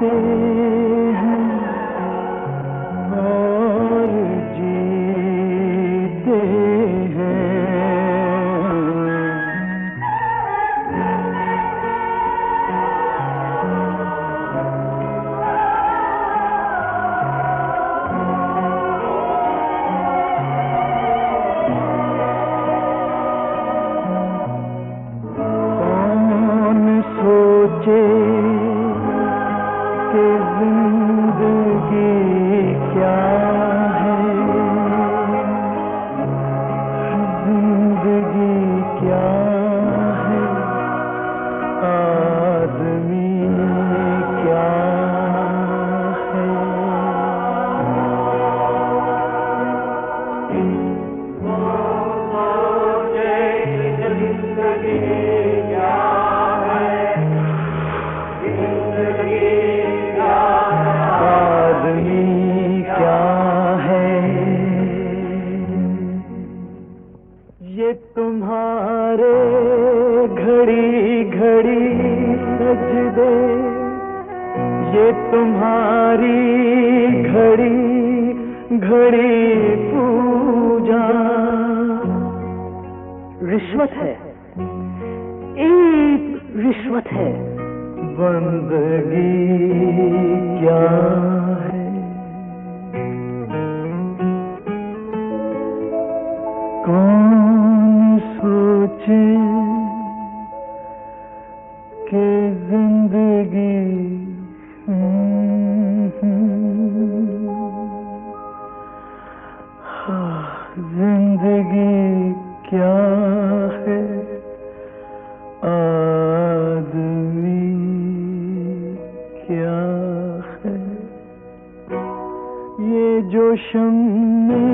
हैं और जीते हैं। कौन सोचे कि जिंदगी क्या है, जिंदगी क्या है, आदमी क्या है। आदमी क्या है। ये तुम्हारे घड़ी घड़ी सजदे, ये तुम्हारी घड़ी घड़ी पूजा रिश्वत है, एक रिश्वत है। बंदगी क्या है। कौन सोचे कि जिंदगी जिंदगी क्या है, आदमी क्या है। ये जो शम्मे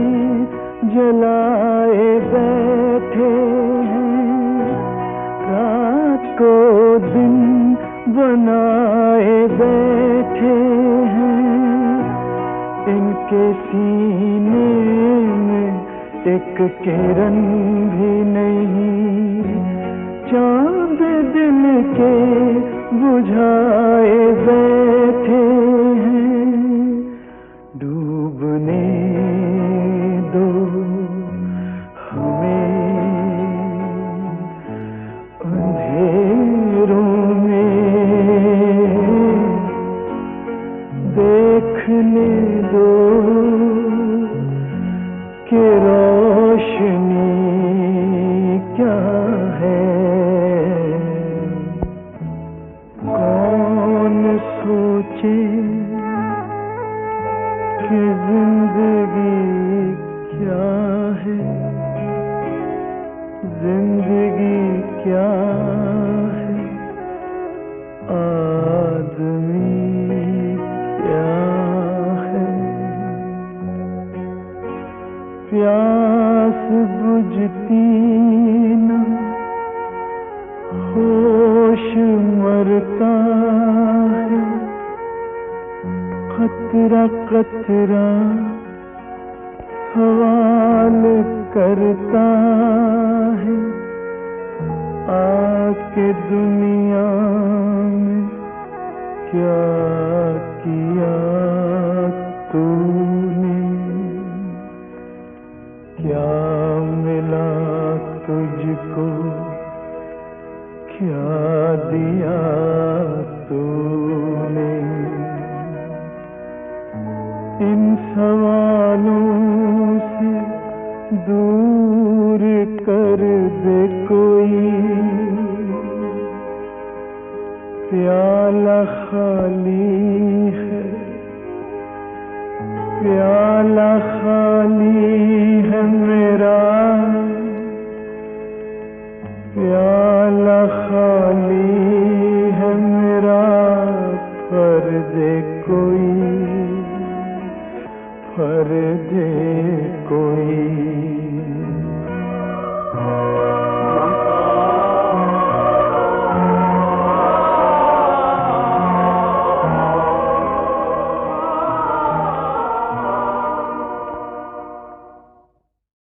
जलाए बैठे हैं, रात को दिन बनाए बैठे हैं, इनके सीने में एक किरण भी नहीं, चांद दिल के बुझाए बैठे हैं। डूबने दो हमें अंधेरों में, देखने दो कि रोशनी क्या है। कौन सोचे कि जिंदगी क्या है, जिंदगी क्या है, आदमी क्या है। प्यास बुझती न, होश मरता है, कतरा कतरा सवाल करता है। आके दुनिया में क्या किया तूने, क्या मिला तुझको, क्या दिया तूने। इन सवालों से दूर कर दे कोई, प्याला खाली है, प्याला खाली है मेरा, प्याला खाली है मेरा। भर दे कोई, भर दे कोई।